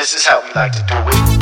This is how we like to do it.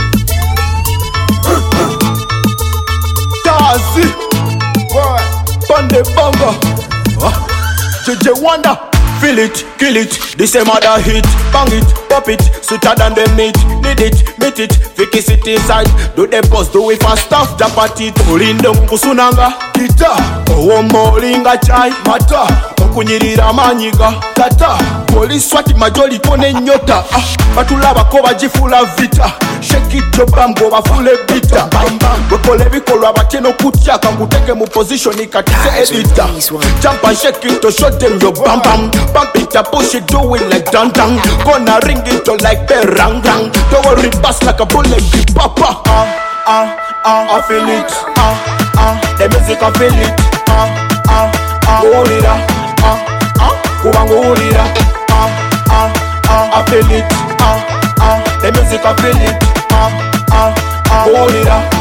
Tazi, Bande Bongo, JJ Wonder, feel it, kill it, this a mother hit, bang it, pop it, sweeter than the meat, need it, meet it, fix it inside, do the boss, do it fast stuff, jump at it, Olindo Kusunanga, Kita, Owo Moringa Chai, Mata, Okunyirira Manyiga, Tata, Police swati majoli kone nyota, Batulaba koba jifula vita, shake it your bambo bafule bita, Wekole bikolo abateno kutia, Kanguteke mu position ikatise edita, Jump and shake it to show them your bam bam, Bump it up, push it, do it like dang dang, Gonna ring it to like perang dang, Don't worry, pass like a bullet, papa, I feel it, the music I feel it, hold it up, hold it up, I feel it, the music I feel it, hold it up,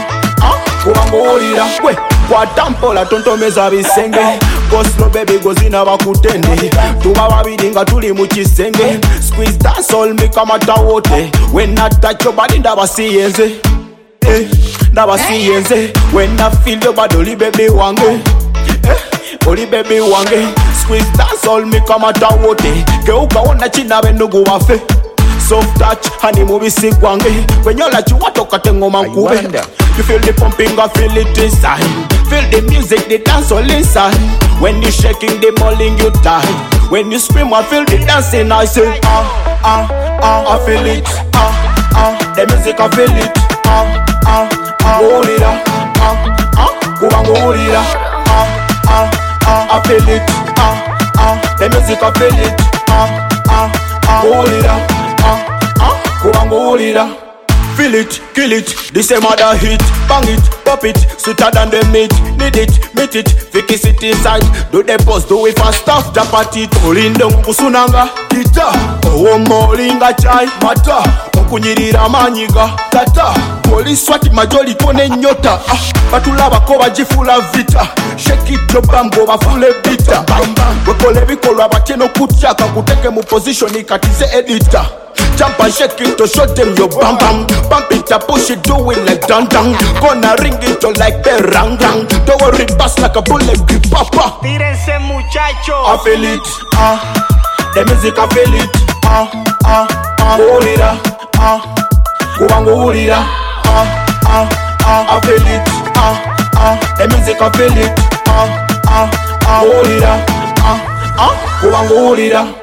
hold it up. Wait, kwa dampo la tonto meza bisenge, go slow baby go zina bakutende, tuba wabidinga tuli muchisenge, squeeze dance all me kama tawote, when I touch your body ndaba siyenze. Ndaba siyenze, when I feel your body oli baby wange, oli baby wange, squeeze dance all me kama tawote, geuka ona china benugu wafe, soft touch honey mubisi wange, when you like you watoka tengo mankube, you feel the pumping I feel it inside, feel the music the dance all inside, when you shaking the bowling you die, when you scream I feel the dancing I say I feel it, the music I feel it, hold it up, hold it up, I feel it, the music I feel it, hold it up, hold it up. Feel it, kill it, this a mother hit, bang it, pop it, sweeter than the meat, need it, meet it, fix it inside, do the boss, do it fast stuff, jump at it, Olindo Kusunanga, Kita, Owo Moringa Chai, Mata, Okunyirira Manyiga, Tata, Police swati majoli kone nyota, Batulaba koba jifula vita, shake it your bambo bafule bita, Wekole bikolo abateno kutia, Kanguteke mu position ikatise edita, Jump and shake it to show them your bam bam, bump it up, push it, do it like dang dang, Gonna ring it to like perang dang, Don't worry, pass like a bullet, papa. Tírense muchachos. I feel it, the music I feel it, hold it up, hold it up, I feel it, the music I feel it, hold it up, hold it up.